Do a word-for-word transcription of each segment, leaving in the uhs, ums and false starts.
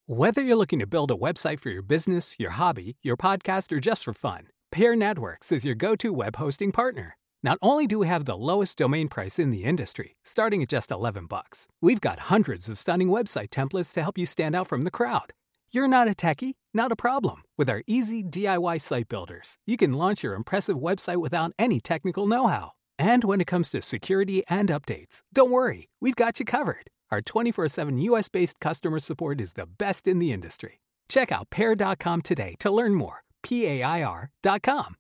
Whether you're looking to build a website for your business, your hobby, your podcast, or just for fun, Pair Networks is your go-to web hosting partner. Not only do we have the lowest domain price in the industry, starting at just eleven bucks, we've got hundreds of stunning website templates to help you stand out from the crowd. You're not a techie? Not a problem. With our easy D I Y site builders, you can launch your impressive website without any technical know-how. And when it comes to security and updates, don't worry, we've got you covered. Our twenty-four seven U S-based customer support is the best in the industry. Check out pair dot com today to learn more. P A I R dot com.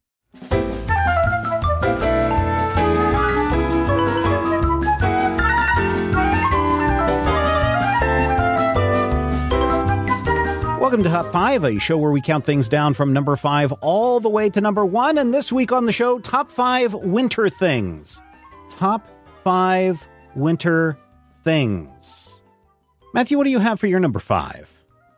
Welcome to Top five, a show where we count things down from number five all the way to number one. And this week on the show, Top five Winter Things. Top five Winter Things. Matthew, what do you have for your number five?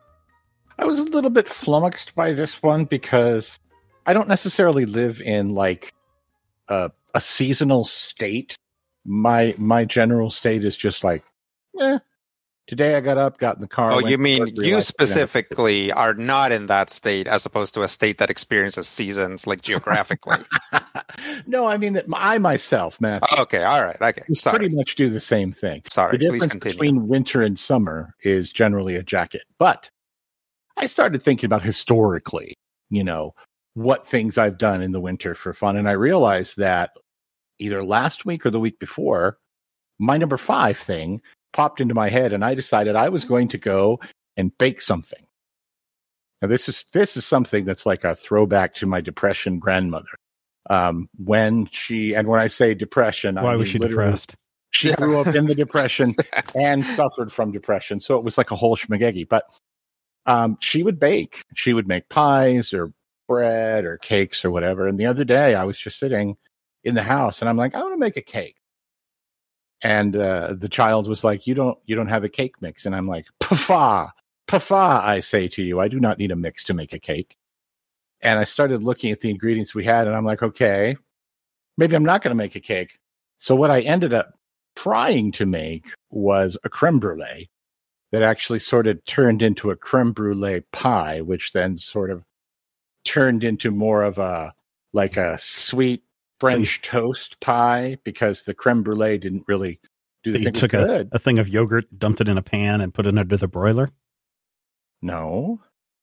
I was a little bit flummoxed by this one because I don't necessarily live in like a, a seasonal state. My my general state is just like, eh. Today I got up, got in the car. Oh, you mean you specifically are not in that state as opposed to a state that experiences seasons like geographically? No, I mean that I myself, Matthew. Okay, all right, okay. Sorry. Pretty much do the same thing. Sorry, the difference between winter and summer is generally a jacket. But I started thinking about historically, you know, what things I've done in the winter for fun. And I realized that either last week or the week before, my number five thing popped into my head, and I decided I was going to go and bake something. Now, this is this is something that's like a throwback to my depression grandmother. Um, when she, and when I say depression, why I mean, was she depressed? She grew up in the depression and suffered from depression, so it was like a whole schmagegi. But um, she would bake. She would make pies or bread or cakes or whatever. And the other day, I was just sitting in the house, and I'm like, I want to make a cake. And uh, the child was like, you don't you don't have a cake mix. And I'm like, Papa, Papa, I say to you, I do not need a mix to make a cake. And I started looking at the ingredients we had, and I'm like, okay, maybe I'm not going to make a cake. So what I ended up trying to make was a creme brulee that actually sort of turned into a creme brulee pie, which then sort of turned into more of a, like a sweet French so, toast pie, because the creme brulee didn't really do the so thing. You took a, a thing of yogurt, dumped it in a pan, and put it under the broiler? No.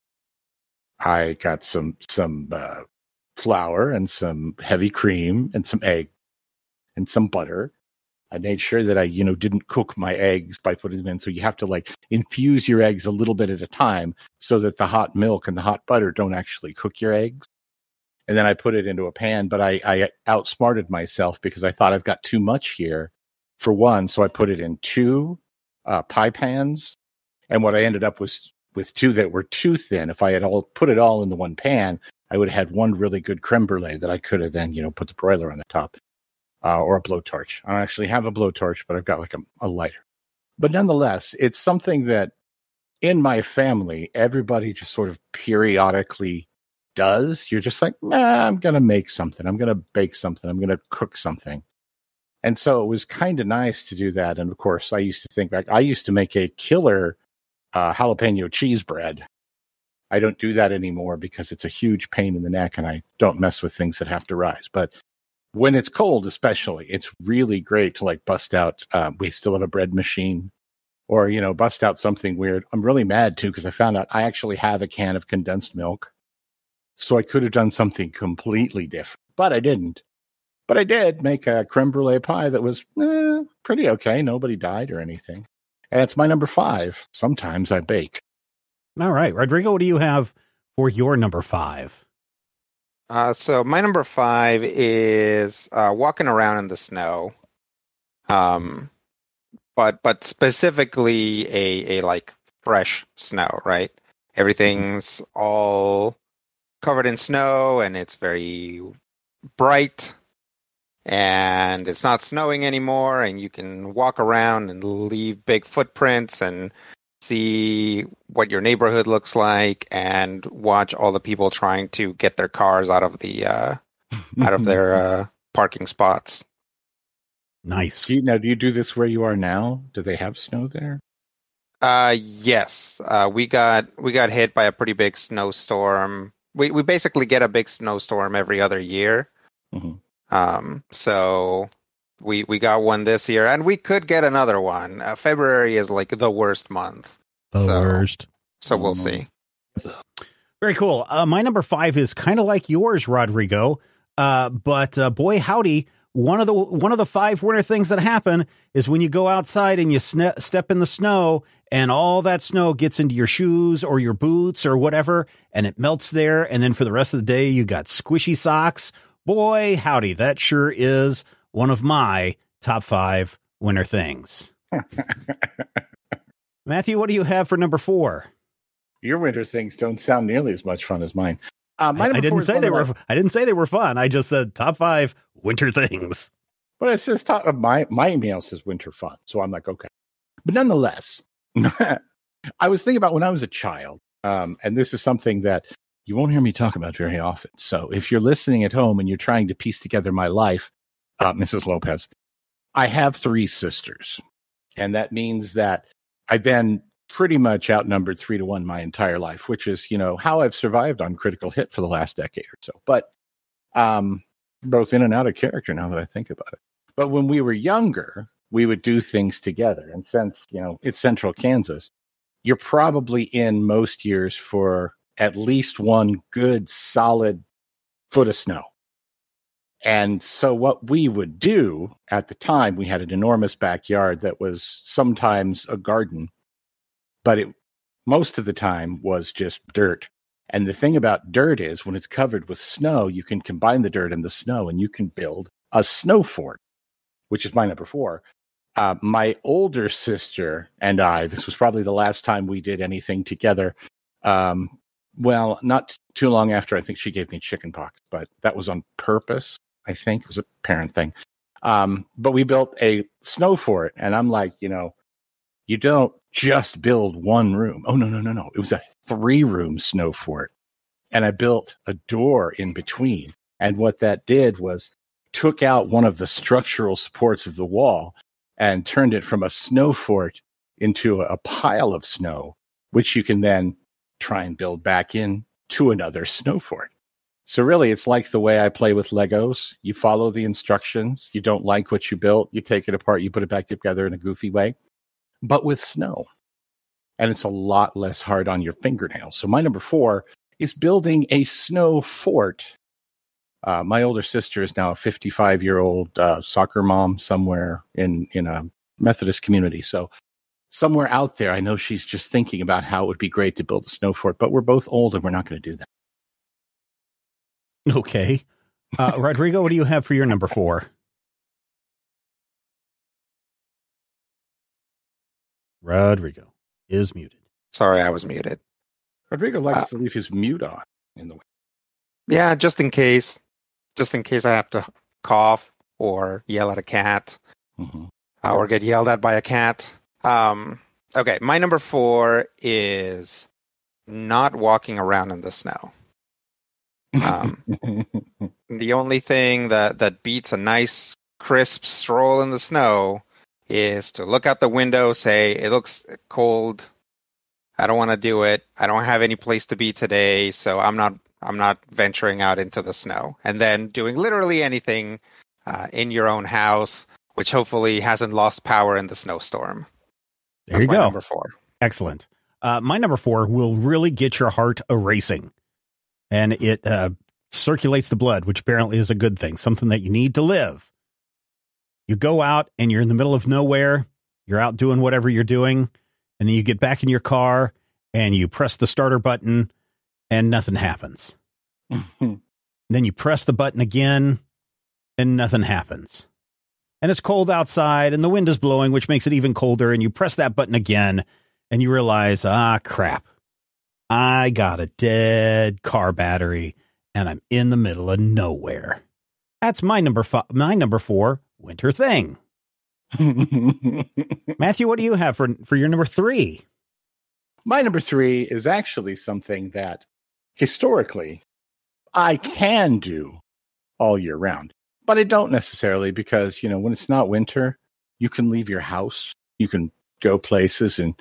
I got some some uh, flour and some heavy cream and some egg and some butter. I made sure that I, you know, didn't cook my eggs by putting them in. So you have to like infuse your eggs a little bit at a time so that the hot milk and the hot butter don't actually cook your eggs. And then I put it into a pan, but I, I outsmarted myself because I thought I've got too much here for one. So I put it in two uh, pie pans. And what I ended up was with two that were too thin. If I had all put it all into one pan, I would have had one really good creme brulee that I could have then, you know, put the broiler on the top uh, or a blowtorch. I don't actually have a blowtorch, but I've got like a, a lighter. But nonetheless, it's something that in my family, everybody just sort of periodically does. You're just like, nah, I'm going to make something. I'm going to bake something. I'm going to cook something. And so it was kind of nice to do that. And of course, I used to think back, I used to make a killer uh, jalapeno cheese bread. I don't do that anymore because it's a huge pain in the neck and I don't mess with things that have to rise. But when it's cold, especially, it's really great to like bust out. Uh, we still have a bread machine, or, you know, bust out something weird. I'm really mad too, because I found out I actually have a can of condensed milk. So I could have done something completely different, but I didn't. But I did make a creme brulee pie that was eh, pretty okay. Nobody died or anything. And it's my number five. Sometimes I bake. All right. Rodrigo, what do you have for your number five? Uh, so my number five is uh, walking around in the snow. Um, but but specifically a, a like fresh snow, right? Everything's all covered in snow and it's very bright and it's not snowing anymore, and you can walk around and leave big footprints and see what your neighborhood looks like and watch all the people trying to get their cars out of the uh, out of their uh, parking spots. Nice. Do you, now, do you do this where you are now? Do they have snow there? Uh, yes. Uh, we got we got hit by a pretty big snowstorm. We we basically get a big snowstorm every other year. Mm-hmm. Um, so we we got one this year, and we could get another one. Uh, February is like the worst month. The so, worst. So we'll Mm-hmm. see. Very cool. Uh, my number five is kind of like yours, Rodrigo. Uh, but uh, boy, howdy. One of the one of the five winter things that happen is when you go outside and you sne- step in the snow and all that snow gets into your shoes or your boots or whatever, and it melts there. And then for the rest of the day, you got squishy socks. Boy, howdy. That sure is one of my top five winter things. Matthew, what do you have for number four? Your winter things don't sound nearly as much fun as mine. Uh, my I, number I four didn't is say one they of were. my- I didn't say they were fun. I just said top five winter things. But it says top of my my email says winter fun, so I'm like, okay. But nonetheless, I was thinking about when I was a child, um, and this is something that you won't hear me talk about very often. So if you're listening at home and you're trying to piece together my life, uh, Missus Lopez, I have three sisters, and that means that I've been pretty much outnumbered three to one my entire life, which is, you know, how I've survived on Critical Hit for the last decade or so. But um, both in and out of character now that I think about it. But when we were younger, we would do things together. And since, you know, it's central Kansas, you're probably in most years for at least one good solid foot of snow. And so what we would do at the time, we had an enormous backyard that was sometimes a garden, but it most of the time was just dirt. And the thing about dirt is when it's covered with snow, you can combine the dirt and the snow and you can build a snow fort, which is my number four. Uh, my older sister and I, this was probably the last time we did anything together. Um, well, not too long after, I think she gave me chicken pox, but that was on purpose. I think it was a parent thing. Um, but we built a snow fort, and I'm like, you know, you don't just build one room. Oh, no, no, no, no. It was a three-room snow fort. And I built a door in between. And what that did was took out one of the structural supports of the wall and turned it from a snow fort into a pile of snow, which you can then try and build back in to another snow fort. So really, it's like the way I play with Legos. You follow the instructions. You don't like what you built. You take it apart. You put it back together in a goofy way, but with snow. And it's a lot less hard on your fingernails. So my number four is building a snow fort. Uh, my older sister is now a fifty-five-year-old uh, soccer mom somewhere in, in a Methodist community. So somewhere out there, I know she's just thinking about how it would be great to build a snow fort, but we're both old and we're not going to do that. Okay. Uh, Rodrigo, what do you have for your number four? Rodrigo is muted. Sorry, I was muted. Rodrigo likes Uh, to leave his mute on in the way. Yeah, just in case. Just in case I have to cough or yell at a cat Mm-hmm. uh, or get yelled at by a cat. Um, okay, my number four is not walking around in the snow. Um, the only thing that, that beats a nice, crisp stroll in the snow is to look out the window, say, it looks cold. I don't want to do it. I don't have any place to be today, so I'm not I'm not venturing out into the snow. And then doing literally anything uh, in your own house, which hopefully hasn't lost power in the snowstorm. There That's you my go. number four. Excellent. Uh, my number four will really get your heart a racing, and it uh, circulates the blood, which apparently is a good thing, something that you need to live. You go out and you're in the middle of nowhere. You're out doing whatever you're doing, and then you get back in your car and you press the starter button and nothing happens. Then you press the button again and nothing happens. And it's cold outside and the wind is blowing, which makes it even colder. And you press that button again and you realize, ah, crap. I got a dead car battery and I'm in the middle of nowhere. That's my number five, my number four winter thing. Matthew, what do you have for, for your number three? My number three is actually something that historically I can do all year round, but I don't necessarily because, you know, when it's not winter, you can leave your house. You can go places and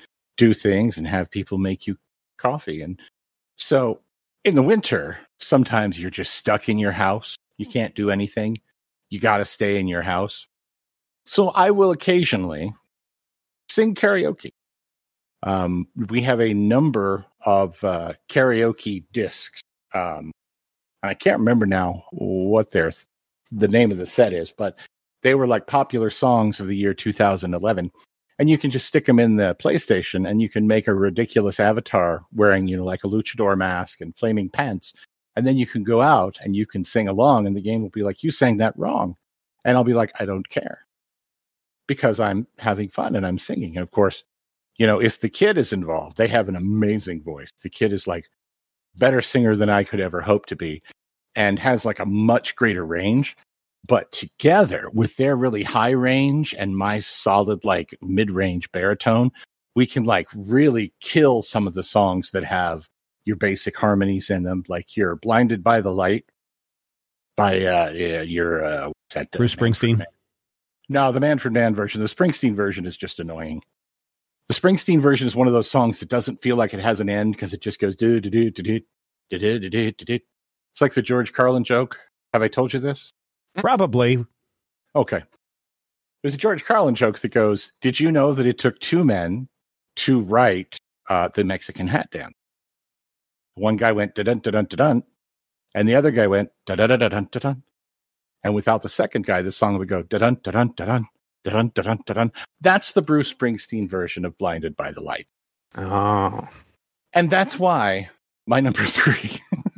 do things and have people make you coffee. And so in the winter, sometimes you're just stuck in your house. You can't do anything. You got to stay in your house. So I will occasionally sing karaoke. Um, we have a number of uh, karaoke discs. Um, and I can't remember now what their the name of the set is, but they were like popular songs of the year two thousand eleven. And you can just stick them in the PlayStation and you can make a ridiculous avatar wearing, you know, like a luchador mask and flaming pants. And then you can go out and you can sing along and the game will be like, you sang that wrong. And I'll be like, I don't care, because I'm having fun and I'm singing. And of course, you know, if the kid is involved, they have an amazing voice. The kid is like better singer than I could ever hope to be and has like a much greater range. But together with their really high range and my solid, like mid-range baritone, we can like really kill some of the songs that have your basic harmonies in them. Like you're Blinded by the Light by uh, yeah, your uh, what's that, Bruce Springsteen. Man? No, the Manfred Mann version. The Springsteen version is just annoying. The Springsteen version is one of those songs that doesn't feel like it has an end because it just goes do do do do do do do do do do. It's like the George Carlin joke. Have I told you this? Probably. Okay. There's a George Carlin joke that goes, did you know that it took two men to write uh, the Mexican Hat Dance? One guy went da-dun, da-dun, da-dun, and the other guy went da-da-da-da-dun, da-dun. And without the second guy, the song would go da-dun, da-dun, da-dun, da-dun, da-dun, da-dun. That's the Bruce Springsteen version of Blinded by the Light. Oh. And that's why my number three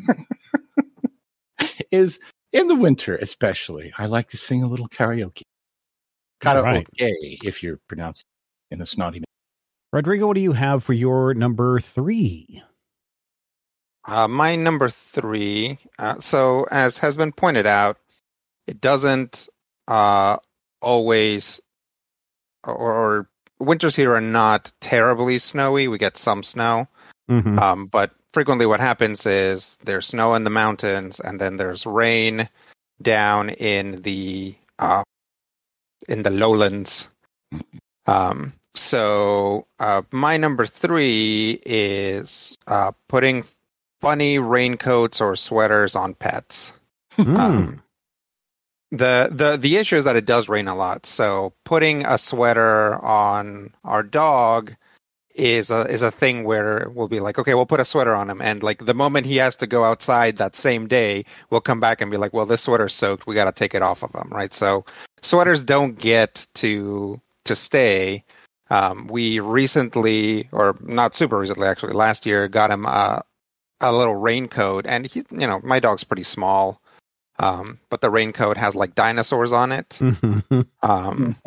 is... in the winter, especially, I like to sing a little karaoke. Kind of right. Okay, if you're pronouncing it in a snotty manner. Rodrigo, what do you have for your number three? Uh, my number three. Uh, so, as has been pointed out, it doesn't uh, always, or, or winters here are not terribly snowy. We get some snow, Mm-hmm. um, but frequently what happens is there's snow in the mountains and then there's rain down in the uh, in the lowlands. Um, so uh, my number three is uh, putting funny raincoats or sweaters on pets. Mm. Um, the the the issue is that it does rain a lot. So putting a sweater on our dog is a is a thing where we'll be like, okay, we'll put a sweater on him, and like the moment he has to go outside that same day, we'll come back and be like, well, this sweater's soaked, we got to take it off of him, right? So sweaters don't get to to stay. Um, we recently, or not super recently, actually, last year, got him a a little raincoat, and he, you know, my dog's pretty small, um, but the raincoat has like dinosaurs on it. um,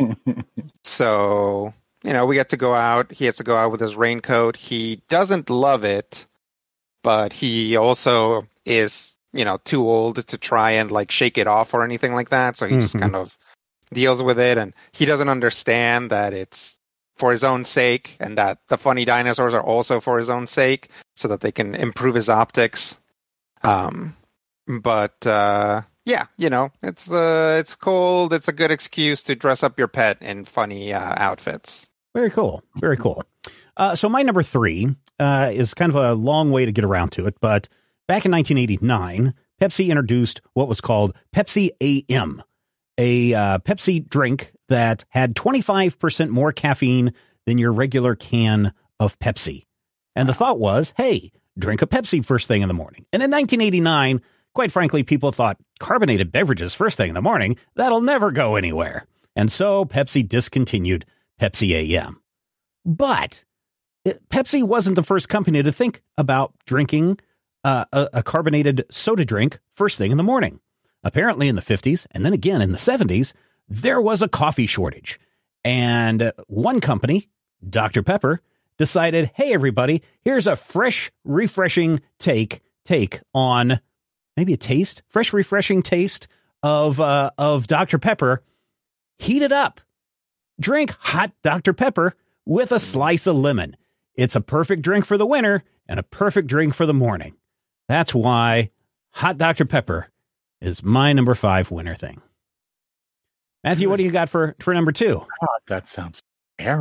so. You know, we get to go out. He has to go out with his raincoat. He doesn't love it, but he also is, you know, too old to try and like shake it off or anything like that. So he mm-hmm. just kind of deals with it. And he doesn't understand that it's for his own sake and that the funny dinosaurs are also for his own sake so that they can improve his optics. Um, but, uh, yeah, you know, it's uh, it's cold. It's a good excuse to dress up your pet in funny uh, outfits. Very cool. Very cool. Uh, so my number three uh, is kind of a long way to get around to it. But back in nineteen eighty-nine, Pepsi introduced what was called Pepsi A M, a uh, Pepsi drink that had twenty-five percent more caffeine than your regular can of Pepsi. And the thought was, hey, drink a Pepsi first thing in the morning. And in nineteen eighty-nine, quite frankly, people thought carbonated beverages first thing in the morning, that'll never go anywhere. And so Pepsi discontinued Pepsi A M. But it, Pepsi wasn't the first company to think about drinking uh, a, a carbonated soda drink first thing in the morning. Apparently in the fifties, and then again in the seventies, there was a coffee shortage. And one company, Doctor Pepper, decided, hey, everybody, here's a fresh, refreshing take, take on... maybe a taste, fresh, refreshing taste of uh, of Doctor Pepper. Heat it up. Drink hot Doctor Pepper with a slice of lemon. It's a perfect drink for the winter and a perfect drink for the morning. That's why hot Doctor Pepper is my number five winter thing. Matthew, what do you got for, for number two? God, that sounds terrible.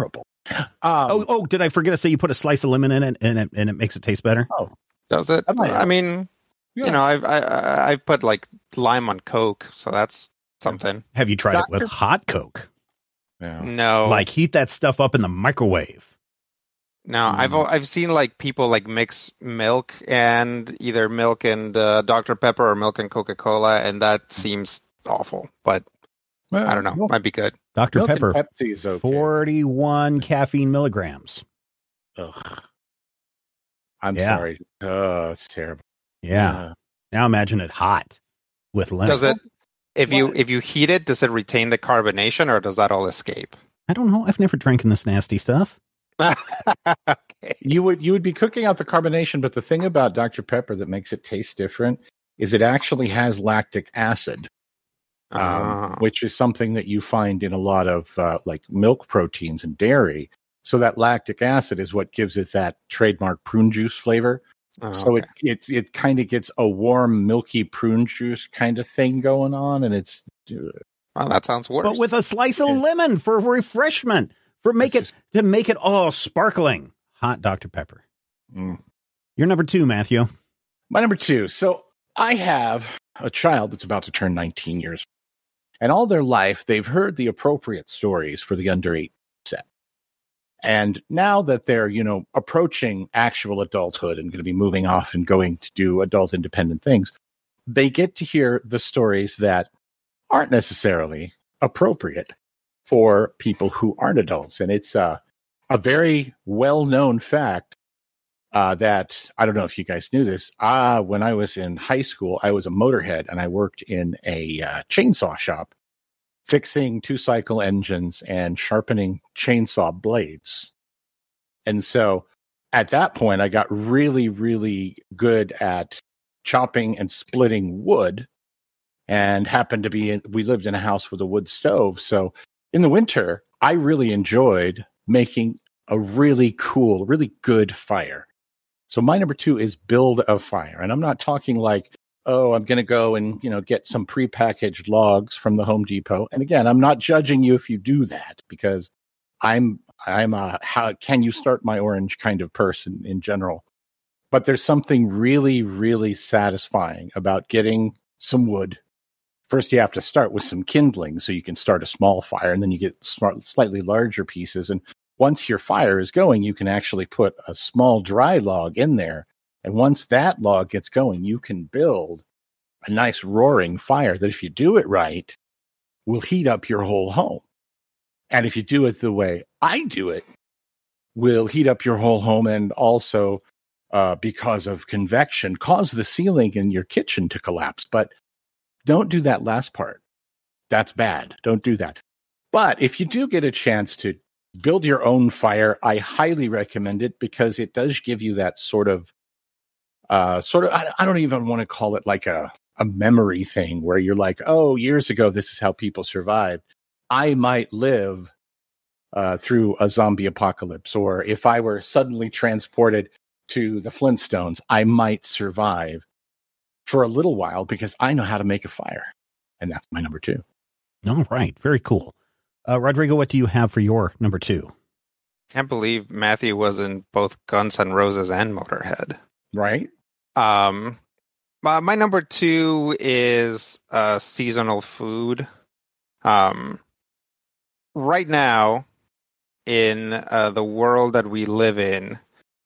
Um, oh, oh, did I forget to say you put a slice of lemon in it and it, and it makes it taste better? Oh, Does it? I might I have. mean, Yeah. you know, I've I, I've put like lime on Coke, so that's something. Have you tried Doctor it with hot Coke? yeah. No, Like heat that stuff up in the microwave. no, I've Mm. I've seen like people like mix milk and either milk and uh, Doctor Pepper or milk and Coca Cola, and that seems awful. But Well, I don't know, milk- might be good. Doctor milk and Pepper, Pepsi is okay. forty-one caffeine milligrams. Ugh. I'm Yeah. sorry. Oh, it's terrible. Yeah. Now imagine it hot with lemon. Does it? If you What? if you heat it, does it retain the carbonation, or does that all escape? I don't know. I've never drinking this nasty stuff. Okay. You would you would be cooking out the carbonation, but the thing about Doctor Pepper that makes it taste different is it actually has lactic acid, um, Ah. which is something that you find in a lot of uh, like milk proteins and dairy. So that lactic acid is what gives it that trademark prune juice flavor. Oh, So okay. it it it kind of gets a warm, milky prune juice kind of thing going on, and it's uh, Well, that sounds worse. But with a slice of Yeah. lemon for refreshment, for make That's it to make it all sparkling. Hot Doctor Pepper. mm. You're number two, Matthew. My number two. So I have a child that's about to turn nineteen years, and all their life they've heard the appropriate stories for the under eight set. And now that they're, you know, approaching actual adulthood and going to be moving off and going to do adult independent things, they get to hear the stories that aren't necessarily appropriate for people who aren't adults. And it's uh, a very well-known fact uh, that, I don't know if you guys knew this, uh, when I was in high school, I was a motorhead and I worked in a uh, chainsaw shop fixing two-cycle engines and sharpening chainsaw blades. And so at that point, I got really, really good at chopping and splitting wood, and happened to be in, we lived in a house with a wood stove. So in the winter, I really enjoyed making a really cool, really good fire. So my number two is build a fire. And I'm not talking like, oh, I'm going to go and, you know, get some prepackaged logs from the Home Depot. And again, I'm not judging you if you do that, because I'm, I'm a, how can you start my orange kind of person in general. But there's something really, really satisfying about getting some wood. First, you have to start with some kindling so you can start a small fire, and then you get smart, slightly larger pieces. And once your fire is going, you can actually put a small dry log in there. And once that log gets going, you can build a nice roaring fire that, if you do it right, will heat up your whole home. And if you do it the way I do it, will heat up your whole home, and also, uh, because of convection, cause the ceiling in your kitchen to collapse. But don't do that last part. That's bad. Don't do that. But if you do get a chance to build your own fire, I highly recommend it, because it does give you that sort of, uh, sort of, I, I don't even want to call it like a, a memory thing where you're like, oh, years ago, this is how people survived. I might live uh, through a zombie apocalypse, or if I were suddenly transported to the Flintstones, I might survive for a little while because I know how to make a fire. And that's my number two. All right. Very cool. Uh, Rodrigo, what do you have for your number two? Can't believe Matthew was in both Guns N' Roses and Motorhead. Right? Um, my, my number two is uh, seasonal food. Um, right now, in uh, the world that we live in,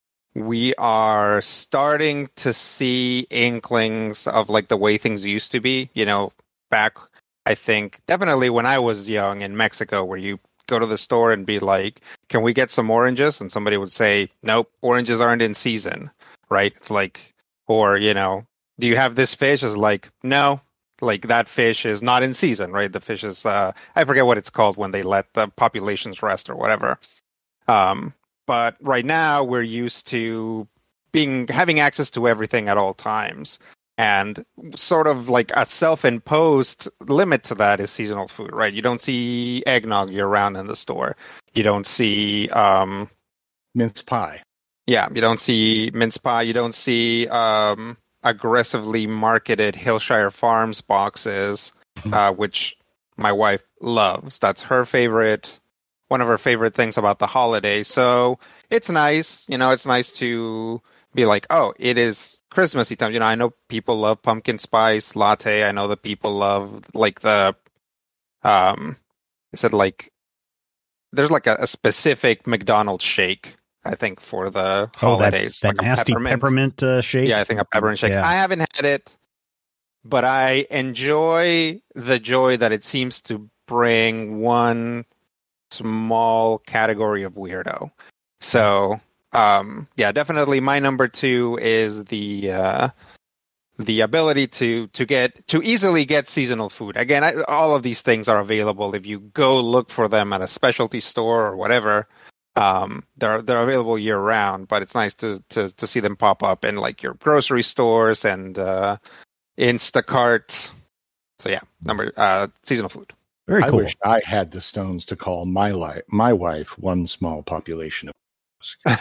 we are starting to see inklings of like the way things used to be. You know, back, I think, definitely when I was young in Mexico, where you go to the store and be like, can we get some oranges? And somebody would say, nope, oranges aren't in season, right? It's like, or, you know, do you have this fish? It's like, no, like that fish is not in season, right? The fish is, uh, I forget what it's called when they let the populations rest or whatever. Um, But right now we're used to being having access to everything at all times. And sort of like a self-imposed limit to that is seasonal food, right? You don't see eggnog year-round in the store. You don't see, um, Mince pie. yeah, you don't see mince pie. You don't see um, aggressively marketed Hillshire Farms boxes, uh, which my wife loves. That's her favorite one of our favorite things about the holiday. So it's nice, you know, it's nice to be like, oh, it is Christmassy time. You know, I know people love pumpkin spice latte. I know that people love like the, um, I said like, there's like a, a specific McDonald's shake, I think, for the holidays. Oh, that, that like nasty peppermint, peppermint uh, shake? Yeah, I think a peppermint shake. Yeah. I haven't had it, but I enjoy the joy that it seems to bring one small category of weirdo. So, um, yeah, definitely my number two is the uh, the ability to to get to easily get seasonal food. Again, I, all of these things are available if you go look for them at a specialty store or whatever. Um, they're they're available year round, but it's nice to to to see them pop up in like your grocery stores and uh, Instacart. So yeah, number uh, seasonal food. Very cool. I wish I had the stones to call my life, my wife, one small population of.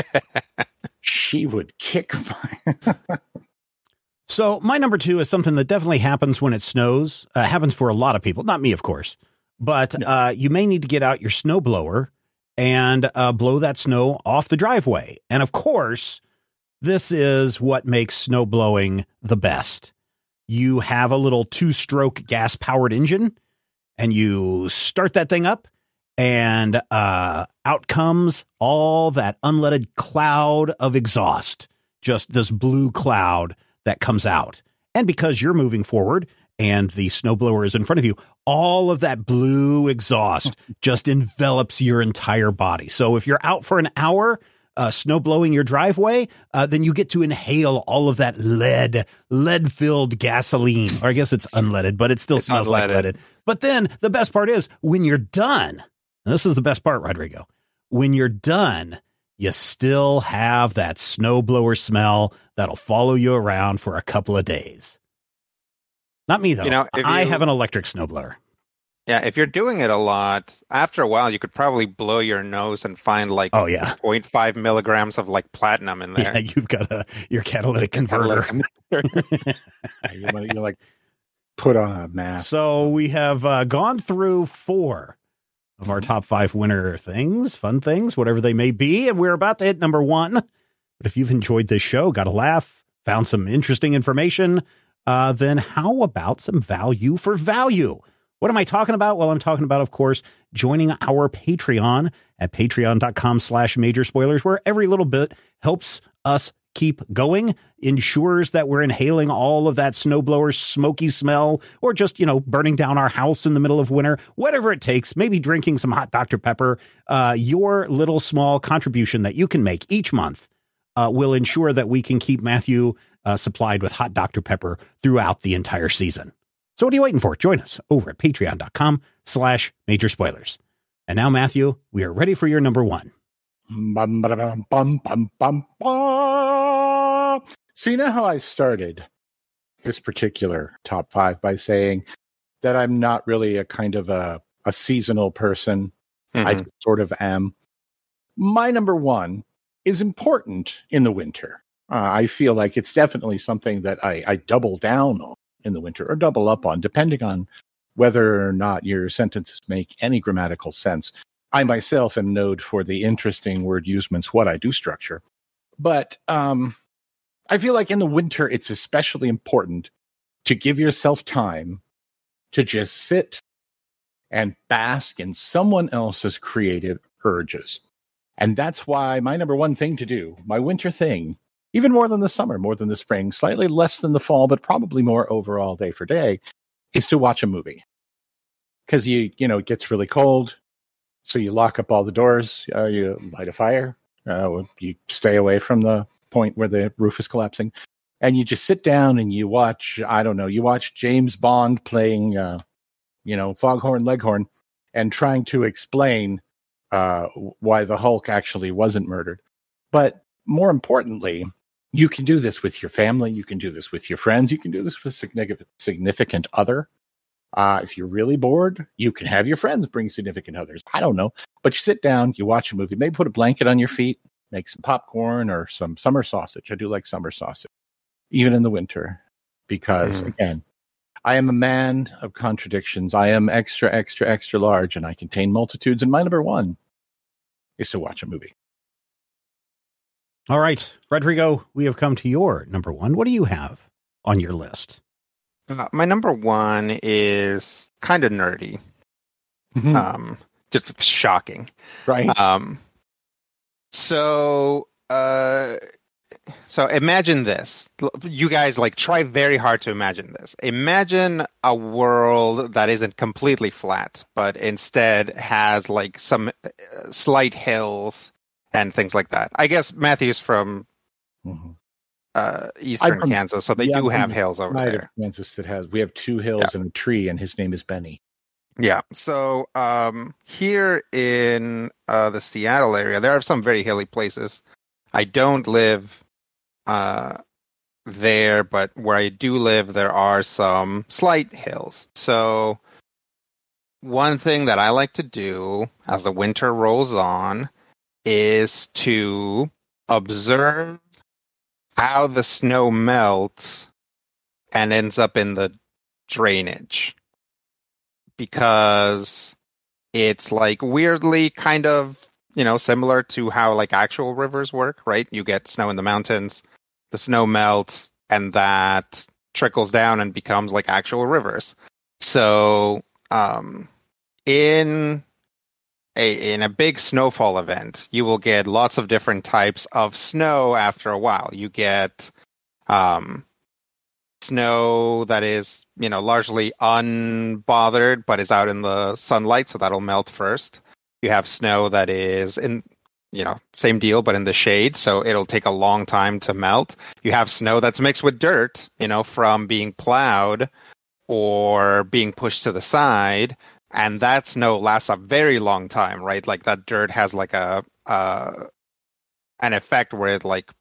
She would kick my. So my number two is something that definitely happens when it snows. Uh, happens for a lot of people, not me, of course, but No. uh, you may need to get out your snowblower and uh, blow that snow off the driveway. And of course, this is what makes snow blowing the best. You have a little two-stroke gas-powered engine, and you start that thing up, and uh, out comes all that unleaded cloud of exhaust, just this blue cloud that comes out. And because you're moving forward and the snowblower is in front of you, all of that blue exhaust just envelops your entire body. So if you're out for an hour uh, snow blowing your driveway, uh, then you get to inhale all of that lead, lead-filled gasoline. Or I guess it's unleaded, but it still It's smells unleaded. like leaded. But then the best part is when you're done, and this is the best part, Rodrigo, when you're done, you still have that snowblower smell that'll follow you around for a couple of days. Not me, though. You know, if I you- have an electric snowblower. Yeah, if you're doing it a lot, after a while, you could probably blow your nose and find like Oh, yeah. zero point five milligrams of like platinum in there. Yeah, you've got a your catalytic converter. you want to like put on a mask. So we have uh, gone through four of our top five winter things, fun things, whatever they may be. And we're about to hit number one. But if you've enjoyed this show, got a laugh, found some interesting information, uh, then how about some value for value? What am I talking about? Well, I'm talking about, of course, joining our Patreon at patreon.com slash major spoilers, where every little bit helps us keep going, ensures that we're inhaling all of that snowblower smoky smell, or just, you know, burning down our house in the middle of winter, whatever it takes, maybe drinking some hot Doctor Pepper. Uh, your little small contribution that you can make each month uh, will ensure that we can keep Matthew uh, supplied with hot Doctor Pepper throughout the entire season. So what are you waiting for? Join us over at patreon.com slash major spoilers. And now, Matthew, we are ready for your number one. Bum, ba-da-bum, bum, bum, bum, bum. So you know how I started this particular top five by saying that I'm not really a kind of a, a seasonal person. Mhm. I sort of am. My number one is important in the winter. Uh, I feel like it's definitely something that I, I double down on in the winter, or double up on, depending on whether or not your sentences make any grammatical sense. I myself am known for the interesting word usements, what I do structure. But um, I feel like in the winter, it's especially important to give yourself time to just sit and bask in someone else's creative urges. And that's why my number one thing to do, my winter thing, even more than the summer, more than the spring, slightly less than the fall, but probably more overall day for day, is to watch a movie. Because you, you know, it gets really cold. So you lock up all the doors, uh, you light a fire, uh, you stay away from the point where the roof is collapsing, and you just sit down and you watch, I don't know, you watch James Bond playing, uh, you know, Foghorn Leghorn, and trying to explain uh, why the Hulk actually wasn't murdered. But more importantly, you can do this with your family, you can do this with your friends, you can do this with significant significant other. Uh, if you're really bored, you can have your friends bring significant others. I don't know. But you sit down, you watch a movie, maybe put a blanket on your feet, make some popcorn or some summer sausage. I do like summer sausage, even in the winter, because, Mm. again, I am a man of contradictions. I am extra, extra, extra large, and I contain multitudes. And my number one is to watch a movie. All right, Rodrigo, we have come to your number one. What do you have on your list? Uh, my number one is kind of nerdy. um, just shocking. Right. Um, so, uh, so imagine this. You guys like try very hard to imagine this. Imagine a world that isn't completely flat, but instead has like some uh, slight hills and things like that. I guess Matthew's from mm-hmm. uh, eastern from, Kansas, so they yeah, do I'm have hills over there. Kansas that has. We have two hills yeah. and a tree, and his name is Benny. Yeah. So um, here in uh, the Seattle area, there are some very hilly places. I don't live uh, there, but where I do live, there are some slight hills. So one thing that I like to do as the winter rolls on is to observe how the snow melts and ends up in the drainage. Because it's like weirdly kind of, you know, similar to how like actual rivers work, right? You get snow in the mountains, the snow melts, and that trickles down and becomes like actual rivers. So um, in a in a big snowfall event, you will get lots of different types of snow after a while. You get um, snow that is, you know, largely unbothered, but is out in the sunlight, so that'll melt first. You have snow that is in, you know, same deal, but in the shade, so it'll take a long time to melt. You have snow that's mixed with dirt, you know, from being plowed or being pushed to the side, and that snow lasts a very long time, right? Like that dirt has like a uh, an effect where it like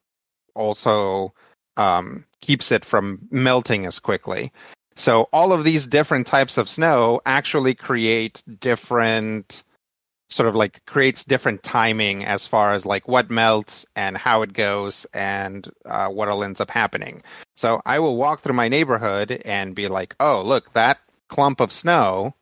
also um, keeps it from melting as quickly. So all of these different types of snow actually create different sort of like creates different timing as far as like what melts and how it goes and uh, what all ends up happening. So I will walk through my neighborhood and be like, oh, look, that clump of snow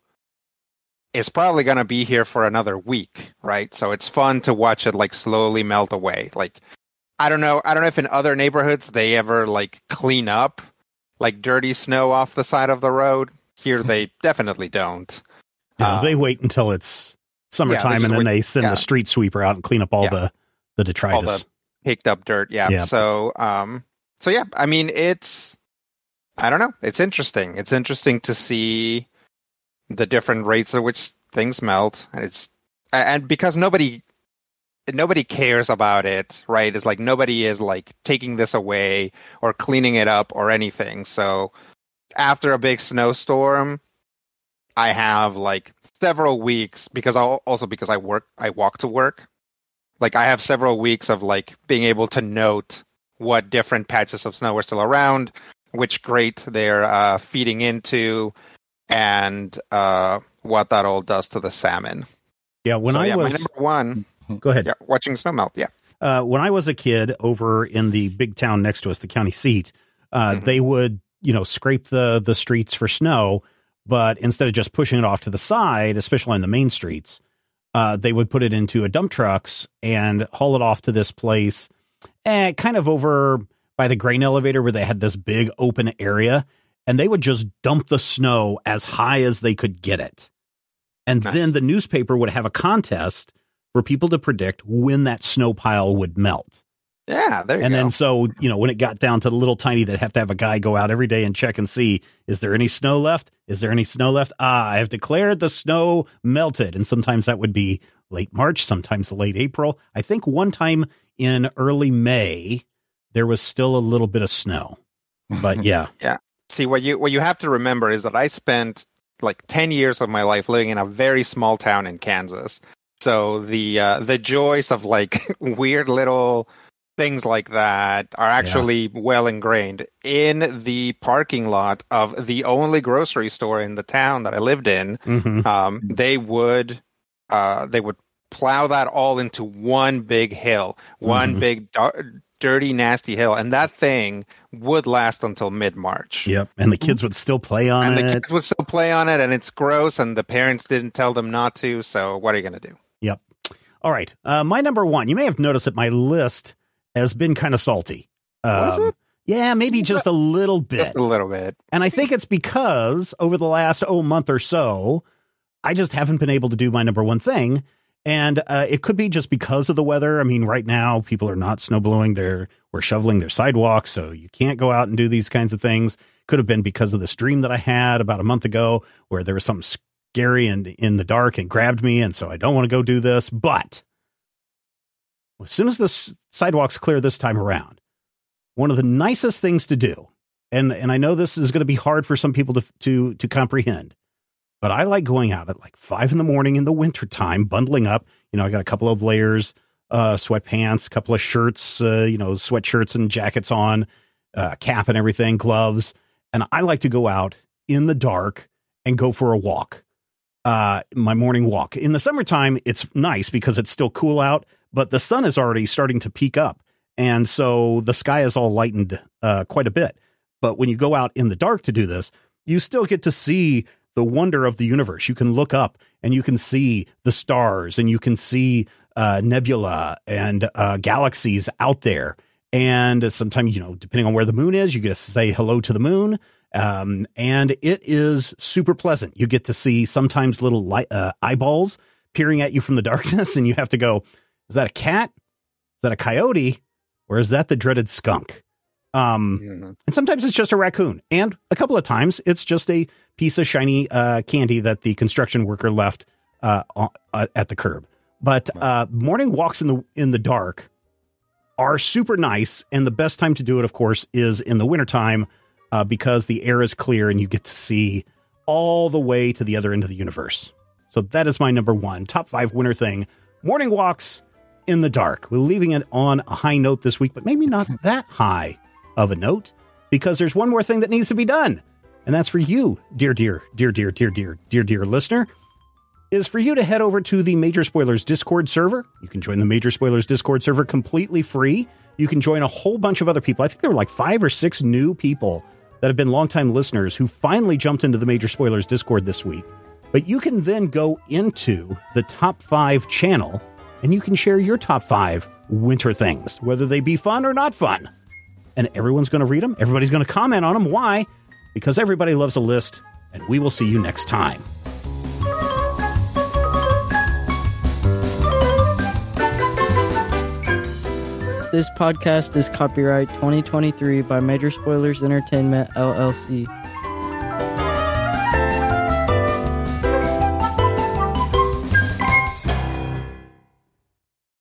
is probably going to be here for another week, right? So it's fun to watch it like slowly melt away. Like, I don't know. I don't know if in other neighborhoods they ever like clean up like dirty snow off the side of the road. Here they definitely don't. Yeah, um, they wait until it's summertime, yeah, and then wait, they send yeah. the street sweeper out and clean up all yeah. the, the detritus. All the picked up dirt, yeah. yeah. So, um, so yeah, I mean, it's, I don't know. It's interesting. It's interesting to see the different rates at which things melt. And it's, and because nobody, nobody cares about it, right? It's like nobody is like taking this away or cleaning it up or anything. So after a big snowstorm, I have like several weeks because I'll, also because I work, I walk to work. Like I have several weeks of like being able to note what different patches of snow are still around, which grate they're uh, feeding into, and uh, what that all does to the salmon. Yeah, when so, I yeah, was my number one. Go ahead. Yeah, watching snow melt. Yeah. Uh, when I was a kid, over in the big town next to us, the county seat, uh, mm-hmm. they would, you know, scrape the the streets for snow. But instead of just pushing it off to the side, especially on the main streets, uh, they would put it into a dump trucks and haul it off to this place, eh, kind of over by the grain elevator where they had this big open area, and they would just dump the snow as high as they could get it. And nice. Then the newspaper would have a contest for people to predict when that snow pile would melt. Yeah, there you and go. And then so, you know, when it got down to the little tiny that have to have a guy go out every day and check and see, is there any snow left? Is there any snow left? Ah, I have declared the snow melted. And sometimes that would be late March, sometimes late April. I think one time in early May, there was still a little bit of snow. But yeah. Yeah. See, what you what you have to remember is that I spent like ten years of my life living in a very small town in Kansas. So the uh, the joys of like weird little things like that are actually yeah. well ingrained. In the parking lot of the only grocery store in the town that I lived in, mm-hmm. um, they would uh, they would plow that all into one big hill, one mm-hmm. big dar- dirty, nasty hill, and that thing would last until mid-March. Yep, and the kids would still play on and it. And the kids would still play on it, and it's gross, and the parents didn't tell them not to, so what are you going to do? Yep. All right, uh, my number one, you may have noticed that my list has been kind of salty. Um, Was it? Yeah, maybe just a little bit. Just a little bit. And I think it's because over the last, oh, month or so, I just haven't been able to do my number one thing. And uh, it could be just because of the weather. I mean, right now, people are not snowblowing. They're, we're shoveling their sidewalks, so you can't go out and do these kinds of things. Could have been because of this dream that I had about a month ago where there was something scary and in the dark and grabbed me, and so I don't want to go do this. But as soon as the sidewalks clear this time around, one of the nicest things to do, and, and I know this is going to be hard for some people to to to comprehend, but I like going out at like five in the morning in the wintertime, bundling up. You know, I got a couple of layers, uh, sweatpants, a couple of shirts, uh, you know, sweatshirts and jackets on, uh, cap and everything, gloves. And I like to go out in the dark and go for a walk, uh, my morning walk. In the summertime, it's nice because it's still cool out, but the sun is already starting to peak up. And so the sky is all lightened uh, quite a bit. But when you go out in the dark to do this, you still get to see the wonder of the universe. You can look up and you can see the stars and you can see uh, nebula and uh, galaxies out there. And sometimes, you know, depending on where the moon is, you get to say hello to the moon. Um, and it is super pleasant. You get to see sometimes little light, uh, eyeballs peering at you from the darkness. And you have to go, is that a cat? Is that a coyote? Or is that the dreaded skunk? Um, mm-hmm. And sometimes it's just a raccoon. And a couple of times it's just a piece of shiny uh, candy that the construction worker left uh, uh, at the curb. But uh, morning walks in the in the dark are super nice. And the best time to do it, of course, is in the wintertime uh, because the air is clear and you get to see all the way to the other end of the universe. So that is my number one top five winter thing. Morning walks in the dark. We're leaving it on a high note this week, but maybe not that high of a note, because there's one more thing that needs to be done. And that's for you, dear, dear, dear, dear, dear, dear, dear, dear listener, is for you to head over to the Major Spoilers Discord server. You can join the Major Spoilers Discord server completely free. You can join a whole bunch of other people. I think there were like five or six new people that have been longtime listeners who finally jumped into the Major Spoilers Discord this week. But you can then go into the top five channel and you can share your top five winter things, whether they be fun or not fun. And everyone's going to read them. Everybody's going to comment on them. Why? Because everybody loves a list. And we will see you next time. This podcast is copyright twenty twenty-three by Major Spoilers Entertainment, L L C.